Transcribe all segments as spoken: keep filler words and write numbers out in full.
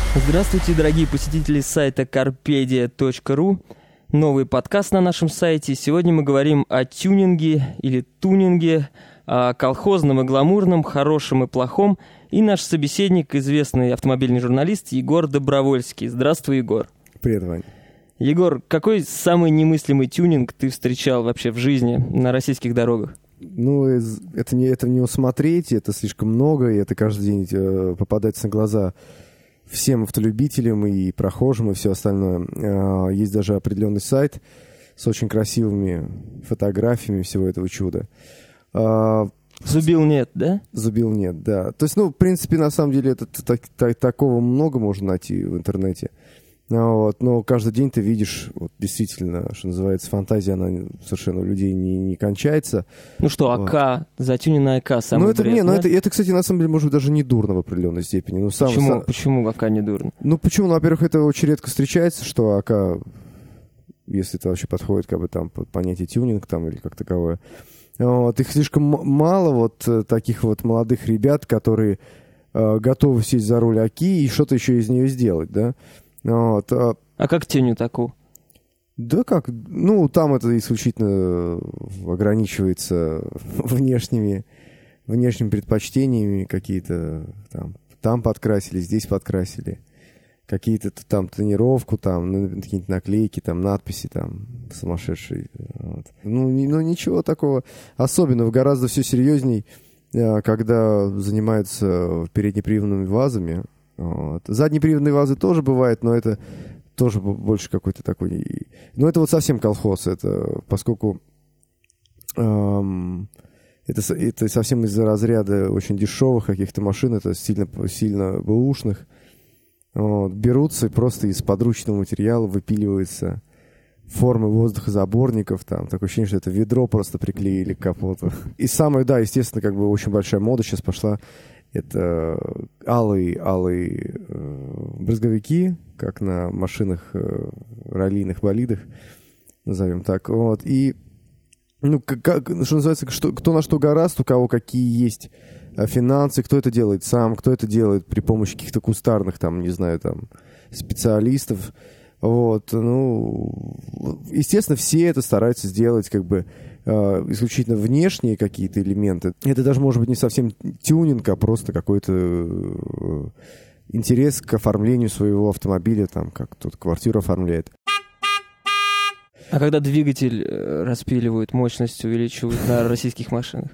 Здравствуйте, дорогие посетители сайта карпедия точка ру. Новый подкаст на нашем сайте. Сегодня мы говорим о тюнинге или тунинге, о колхозном и гламурном, хорошем и плохом. И наш собеседник, известный автомобильный журналист Егор Добровольский. Здравствуй, Егор. Привет, Вань. Егор, какой самый немыслимый тюнинг ты встречал вообще в жизни на российских дорогах? Ну, это не, это не усмотреть, это слишком много, и это каждый день э, попадается на глаза всем автолюбителям и прохожим, и все остальное. Э, есть даже определенный сайт с очень красивыми фотографиями всего этого чуда. Э, Зубил нет, да? Зубил нет, да. То есть, ну, в принципе, на самом деле, это, так, так, такого много можно найти в интернете. Вот, но каждый день ты видишь, вот, действительно, что называется, фантазия, она совершенно у людей не, не кончается. Ну что, АК, вот. Затюненная АК, самый ну, это, бред, не, да? ну, это, это, кстати, на самом деле, может быть, даже не дурно в определенной степени. Ну, сам, почему, сам... почему АК не дурно? Ну, почему? Ну, во-первых, это очень редко встречается, что АК, если это вообще подходит, как бы, там, под понятие тюнинг, там, или как таковое. Вот, их слишком мало, вот, таких вот молодых ребят, которые э, готовы сесть за руль АКи и что-то еще из нее сделать, да. Вот. А как тюню такую? Да как? Ну, там это исключительно ограничивается внешними, внешними предпочтениями какие-то. Там, там подкрасили, здесь подкрасили. Какие-то там тонировку, там какие-то наклейки, там надписи там сумасшедшие. Вот. Ну, не, ну, ничего такого особенного. Гораздо все серьезней, когда занимаются переднеприводными вазами. Вот. Заднеприводные вазы тоже бывают, но это тоже больше какой-то такой... Ну, это вот совсем колхоз, это поскольку эм, это, это совсем из-за разряда очень дешевых каких-то машин, это сильно, сильно бэушных, вот, берутся и просто из подручного материала выпиливаются формы воздухозаборников, там, такое ощущение, что это ведро просто приклеили к капоту. И самое, да, естественно, как бы очень большая мода сейчас пошла. Это алые, алые э, брызговики, как на машинах э, раллийных болидах, назовем так. Вот. И, ну, как, как, что называется, что, кто на что горазд, у кого какие есть финансы, кто это делает сам, кто это делает при помощи каких-то кустарных, там, не знаю, там, специалистов. Вот, ну, естественно, все это стараются сделать, как бы, исключительно внешние какие-то элементы. Это даже, может быть, не совсем тюнинг, а просто какой-то интерес к оформлению своего автомобиля, там, как тут квартиру оформляет. А когда двигатель распиливают, мощность увеличивают на российских машинах?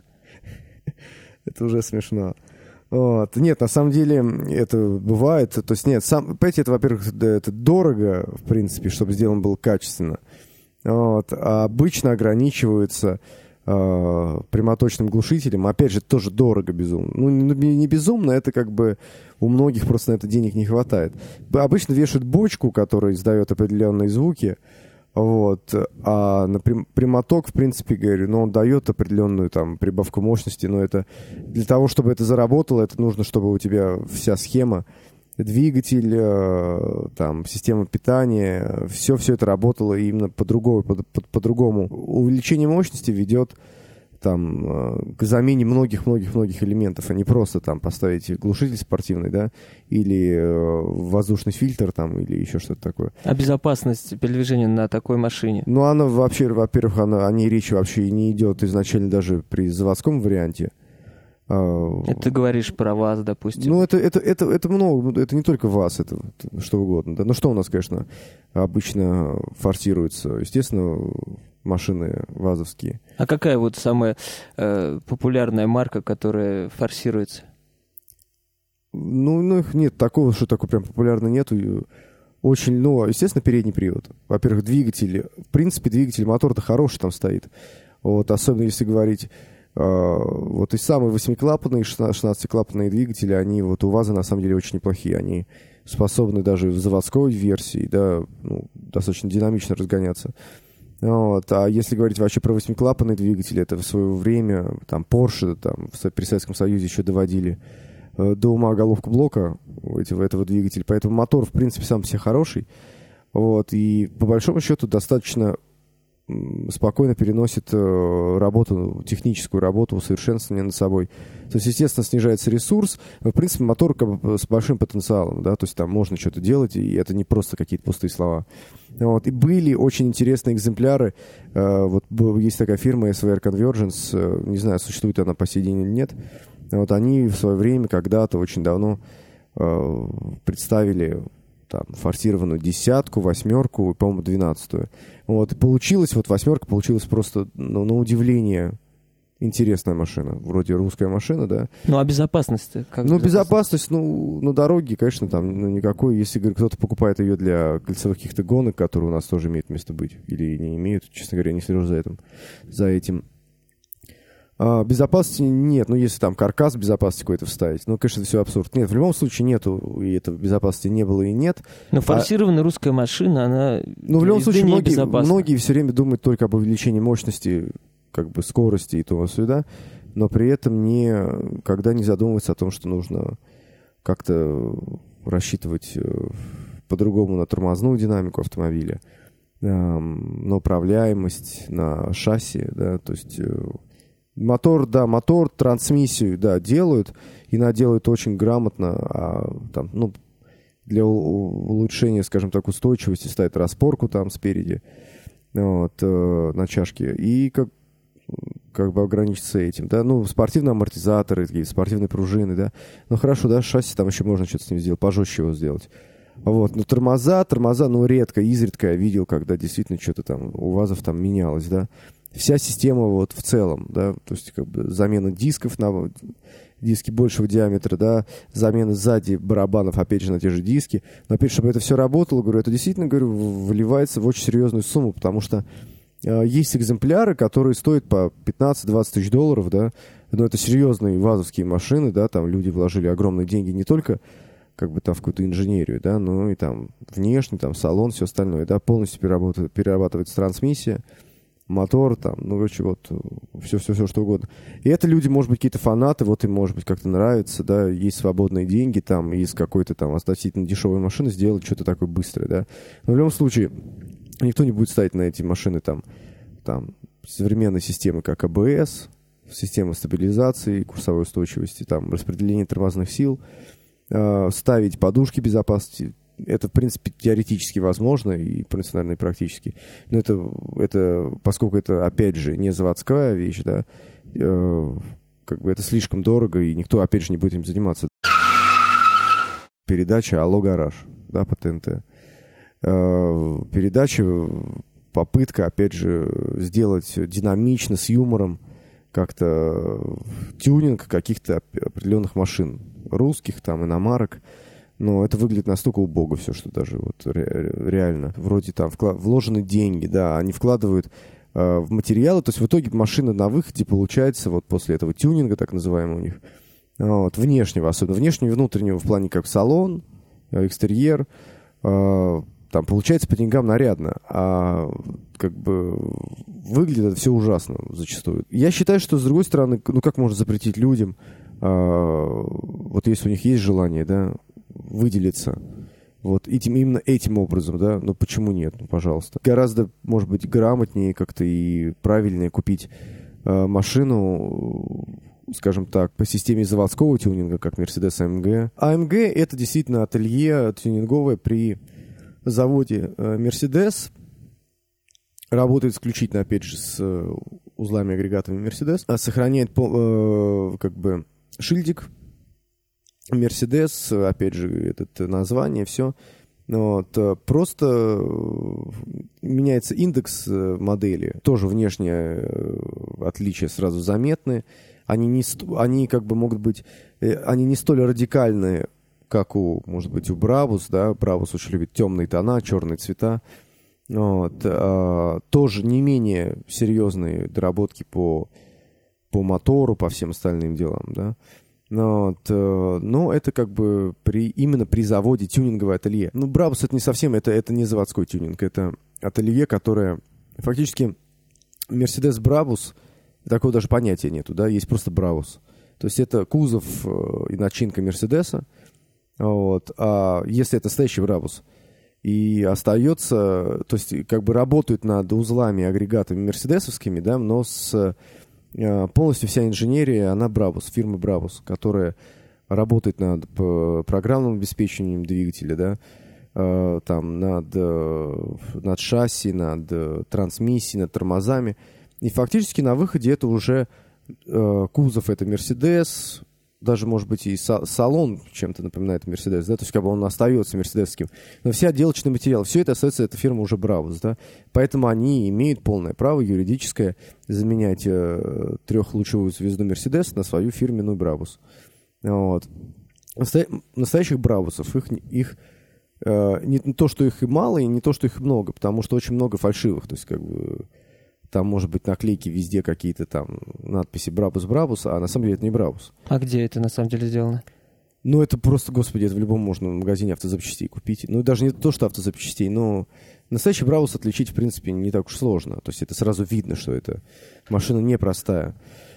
Это уже смешно. Вот. Нет, на самом деле это бывает. То есть нет, сам, понимаете, это, во-первых, это дорого, в принципе, чтобы сделано было качественно. Вот. А обычно ограничиваются э, прямоточным глушителем. Опять же, это тоже дорого безумно. Ну, не, не безумно, это как бы у многих просто на это денег не хватает. Обычно вешают бочку, которая издает определенные звуки. Вот. А на прямоток, в принципе, говорю, ну, он дает определенную там прибавку мощности, но это для того, чтобы это заработало, это нужно, чтобы у тебя вся схема, двигатель, э, там, система питания, все-все это работало именно по-другому, по- по- по-другому. Увеличение мощности ведет там, к замене многих-многих-многих элементов, а не просто там поставить глушитель спортивный, да, или э, воздушный фильтр там, или еще что-то такое. А безопасность передвижения на такой машине? Ну, она вообще, во-первых, она, о ней речи вообще не идет изначально даже при заводском варианте. Это ты говоришь про ВАЗ, допустим. Ну, это, это, это, это много, это не только ВАЗ, это, это что угодно. Да? Ну, что у нас, конечно, обычно форсируется? Естественно, машины вазовские. А какая вот самая э, популярная марка, которая форсируется? Ну, ну, нет, такого, что такое прям популярно нету. Очень, ну, естественно, передний привод. Во-первых, двигатель, в принципе, двигатель, мотор-то хороший там стоит. Вот, особенно если говорить, э, вот и самые восьмиклапанные, шестнадцатиклапанные двигатели, они вот у ВАЗа на самом деле очень неплохие. Они способны даже в заводской версии, да, ну, достаточно динамично разгоняться. Вот. А если говорить вообще про восьмиклапанный двигатель, это в свое время там Porsche там, при Советском Союзе еще доводили э, до ума головку блока этого, этого двигателя. Поэтому мотор, в принципе, сам по себе хороший. Вот. И по большому счету достаточно спокойно переносит работу, техническую работу, усовершенствование над собой. То есть, естественно, снижается ресурс. В принципе, мотор как бы с большим потенциалом, да, то есть там можно что-то делать, и это не просто какие-то пустые слова. Вот. И были очень интересные экземпляры. Вот есть такая фирма эс ви ар Convergence, не знаю, существует она по сей день или нет. Вот они в свое время, когда-то, очень давно представили там форсированную десятку, восьмерку и, по-моему, двенадцатую. Вот, и получилось, вот восьмерка получилась просто, ну, на удивление интересная машина. Вроде русская машина, да. Ну, а безопасность-то? Как ну, безопасность, ну, на дороге, конечно, там ну, никакой. Если, говорю, кто-то покупает ее для кольцевых каких-то гонок, которые у нас тоже имеют место быть, или не имеют, честно говоря, не слежу за этим. За этим. А, безопасности нет. Ну, если там каркас безопасности какой-то вставить, ну, конечно, это все абсурд. Нет, в любом случае нету, и этого безопасности не было и нет. Но форсированная а... русская машина, она... Ну, в любом случае, многие, многие все время думают только об увеличении мощности, как бы скорости и того сюда, но при этом никогда не задумываются о том, что нужно как-то рассчитывать по-другому на тормозную динамику автомобиля, на управляемость, на шасси, да, то есть... Мотор, да, мотор, трансмиссию, да, делают, и она делает очень грамотно, а там, ну, для улучшения, скажем так, устойчивости ставит распорку там спереди, вот, э, на чашке, и как, как бы ограничиться этим, да, ну, спортивные амортизаторы, такие, спортивные пружины, да, ну, хорошо, да, шасси там еще можно что-то с ним сделать, пожестче его сделать. Вот, но тормоза, тормоза, ну, редко, изредка я видел, когда действительно что-то там у ВАЗов там менялось, да. Вся система вот в целом, да, то есть как бы замена дисков на диски большего диаметра, да, замена сзади барабанов, опять же, на те же диски. Но опять, чтобы это все работало, говорю, это действительно, говорю, вливается в очень серьезную сумму, потому что э, есть экземпляры, которые стоят по пятнадцать-двадцать тысяч долларов, да, но это серьезные вазовские машины, да, там люди вложили огромные деньги не только как бы там в какую-то инженерию, да, но и там внешне, там салон, все остальное, да, полностью перерабатывается, перерабатывается трансмиссия, мотор, там, ну, короче, вот, все-все-все, что угодно. И это люди, может быть, какие-то фанаты, вот им, может быть, как-то нравится, да, есть свободные деньги, там, из какой-то там относительно дешевой машины сделать что-то такое быстрое, да. Но в любом случае, никто не будет ставить на эти машины, там, там, современные системы, как а бэ эс, система стабилизации, курсовой устойчивости, там, распределение тормозных сил, э, ставить подушки безопасности. Это, в принципе, теоретически возможно, и, в принципе, наверное, и практически. Но это, это, поскольку это, опять же, не заводская вещь, да, э, как бы это слишком дорого, и никто, опять же, не будет им заниматься. Передача «Алло, гараж», да, по тэ эн тэ. Э, передача, попытка, опять же, сделать динамично, с юмором, как-то тюнинг каких-то определенных машин, русских, там, иномарок. Но это выглядит настолько убого все, что даже вот ре- реально. Вроде там вклад- вложены деньги, да, они вкладывают э, в материалы. То есть в итоге машина на выходе получается вот после этого тюнинга, так называемого у них, вот, внешнего, особенно внешнего и внутреннего в плане как салон, экстерьер, э, там получается по деньгам нарядно, а как бы выглядит это все ужасно зачастую. Я считаю, что с другой стороны, ну как можно запретить людям, э, вот если у них есть желание, да, выделиться вот этим, именно этим образом, да, но почему нет, ну, пожалуйста. Гораздо, может быть, грамотнее как-то и правильнее купить э, машину, скажем так, по системе заводского тюнинга, как Mercedes а эм гэ. а эм гэ — это действительно ателье тюнинговое при заводе э, Mercedes. Работает исключительно, опять же, с э, узлами-агрегатами Mercedes. А сохраняет э, как бы шильдик Мерседес, опять же, это название, все. Вот. Просто меняется индекс модели. Тоже внешнее отличия сразу заметны. Они, не, они как бы могут быть... Они не столь радикальные, как у, может быть, у Brabus. Да? Brabus очень любит темные тона, черные цвета. Вот. А, тоже не менее серьезные доработки по, по мотору, по всем остальным делам, да. Вот, э, но это как бы при, именно при заводе тюнинговое ателье. Ну, Brabus это не совсем, это, это не заводской тюнинг, это ателье, которое фактически Mercedes Brabus, такого даже понятия нету, да, есть просто Brabus. То есть это кузов э, и начинка Мерседеса, вот, а если это настоящий Brabus. И остается, то есть как бы работают над узлами, агрегатами мерседесовскими, да, но с, полностью вся инженерия, она Brabus, фирмы Brabus, которая работает над программным обеспечением двигателя, да, там, над, над шасси, над трансмиссией, над тормозами. И фактически на выходе это уже кузов, это Mercedes, даже, может быть, и салон чем-то напоминает Мерседес, да, то есть как бы он остается мерседесским. Но все отделочные материалы, все это остается, эта фирма уже Brabus, да, поэтому они имеют полное право юридическое заменять э, трехлучевую звезду Мерседес на свою фирменную Brabus. Вот. Настоя... Настоящих Брабусов, их, их э, не то, что их и мало, и не то, что их много, потому что очень много фальшивых, то есть как бы там, может быть, наклейки везде какие-то там надписи Brabus, Brabus, а на самом деле это не Brabus. А где это на самом деле сделано? Ну, это просто, господи, это в любом можно магазине автозапчастей купить. Ну, даже не то, что автозапчастей, но настоящий Brabus отличить, в принципе, не так уж сложно. То есть это сразу видно, что это машина непростая.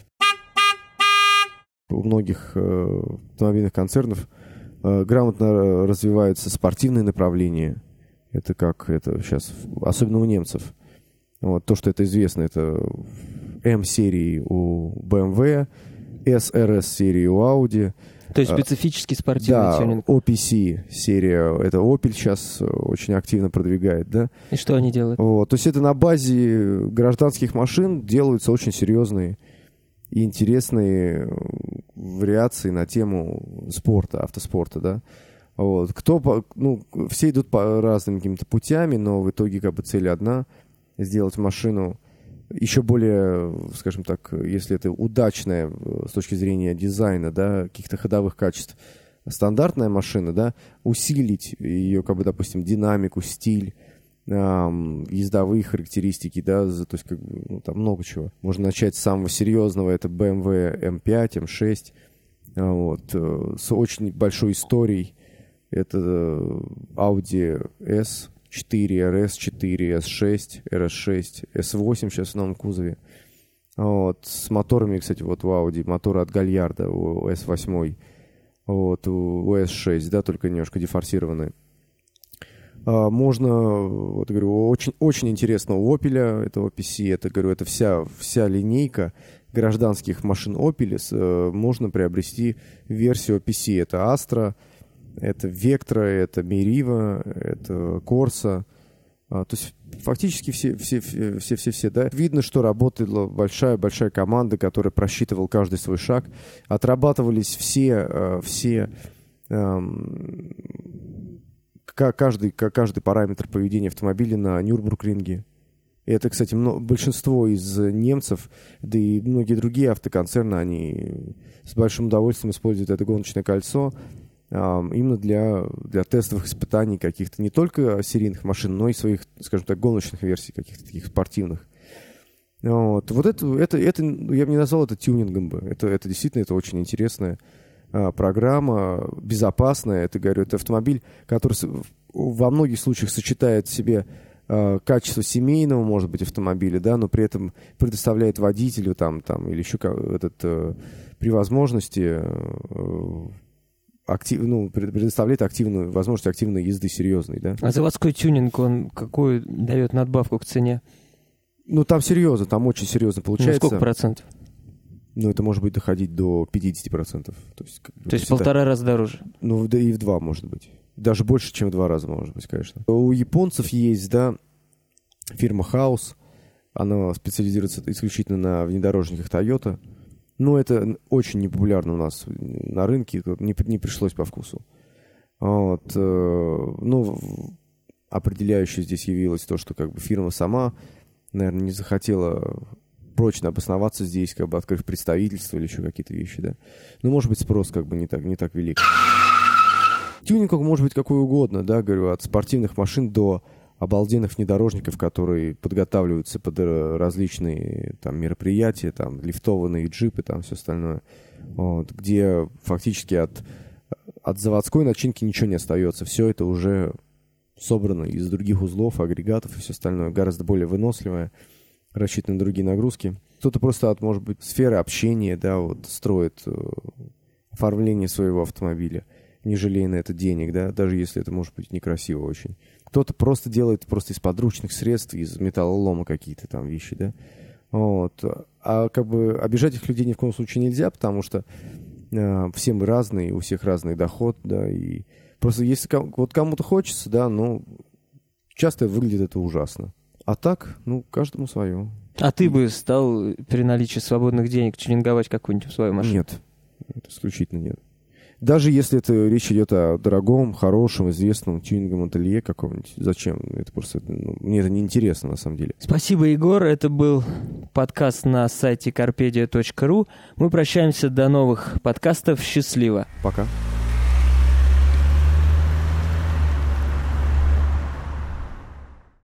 У многих э, автомобильных концернов э, грамотно развиваются спортивные направления. Это как это сейчас, особенно у немцев. Вот, то, что это известно, это М-серии у бэ эм вэ, эс эр эс-серии у Audi. То есть специфический спортивный да, тюнинг. о пи си-серия, это Opel сейчас очень активно продвигает, да. И что они делают? Вот, то есть это на базе гражданских машин делаются очень серьезные и интересные вариации на тему спорта, автоспорта, да. Вот. Кто, ну, все идут по разным каким-то путями, но в итоге как бы цель одна — сделать машину еще более, скажем так, если это удачная с точки зрения дизайна, да, каких-то ходовых качеств, стандартная машина, да, усилить ее, как бы, допустим, динамику, стиль, эм, ездовые характеристики, да, то есть, как бы, ну, там много чего. Можно начать с самого серьезного, это бэ эм вэ эм пять, эм шесть, вот, с очень большой историей, это Audi эс четыре, эр эс четыре, эс шесть, эр эс шесть, эс восемь сейчас в новом кузове. Вот, с моторами, кстати, вот у Audi, моторы от Гальярда, у эс восемь, вот, у эс шесть, да, только немножко дефорсированные. А, можно, вот, говорю, очень, очень интересно у Opel, это о пи си, это, говорю, это вся, вся линейка гражданских машин Opel, можно приобрести версию о пи си, это Astra, это Vectra, это Meriva, это Corsa. А, то есть фактически все, все, все, все, все, все, да. Видно, что работала большая-большая команда, которая просчитывала каждый свой шаг. Отрабатывались все, все эм, каждый, каждый параметр поведения автомобиля на Нюрбургринге. И это, кстати, много, большинство из немцев, да и многие другие автоконцерны, они с большим удовольствием используют это гоночное кольцо именно для, для тестовых испытаний каких-то не только серийных машин, но и своих, скажем так, гоночных версий, каких-то таких спортивных. Вот, вот это, это, это, я бы не назвал это тюнингом бы. Это, это действительно это очень интересная а, программа, безопасная. Это, говорю, это автомобиль, который во многих случаях сочетает в себе а, качество семейного, может быть, автомобиля, да, но при этом предоставляет водителю там, там, или еще как, этот, а, при возможности а, актив, ну, предоставляет активную, возможность активной езды серьезной, да. А заводской тюнинг, он какую дает надбавку к цене? Ну, там серьезно, там очень серьезно получается. Ну, сколько процентов? Ну, это может быть доходить до пятьдесят процентов. То есть, как бы, То есть в полтора раза дороже? Ну, да и в два, может быть. Даже больше, чем в два раза, может быть, конечно. У японцев есть, да, фирма Хаус. Она специализируется исключительно на внедорожниках Toyota. Но это очень непопулярно у нас на рынке, не, не пришлось по вкусу. Вот. Ну, определяющее здесь явилось то, что как бы фирма сама, наверное, не захотела прочно обосноваться здесь, как бы открыв представительство или еще какие-то вещи, да. Ну, может быть, спрос как бы не так, не так велик. Тюнинг может быть какой угодно, да, говорю, от спортивных машин до обалденных внедорожников, которые подготавливаются под различные там мероприятия, там лифтованные джипы, там все остальное, вот, где фактически от, от заводской начинки ничего не остается. Все это уже собрано из других узлов, агрегатов и все остальное, гораздо более выносливое, рассчитано на другие нагрузки. Кто-то просто от, может быть, сферы общения, да, вот, строит э, оформление своего автомобиля. не жалея на это денег, да, даже если это может быть некрасиво очень. Кто-то просто делает просто из подручных средств, из металлолома какие-то там вещи, да. Вот. А как бы обижать их людей ни в коем случае нельзя, потому что э, все мы разные, у всех разный доход, да, и просто если ком- вот кому-то хочется, да, ну, часто выглядит это ужасно. А так, ну, каждому свое. А ты бы стал при наличии свободных денег тюнинговать какую-нибудь свою машину? Нет, это исключительно нет. Даже если это речь идет о дорогом, хорошем, известном тюнингом ателье каком-нибудь. Зачем? Это просто, ну, мне это неинтересно на самом деле. Спасибо, Егор. Это был подкаст на сайте карпедия точка ру. Мы прощаемся до новых подкастов. Счастливо. Пока.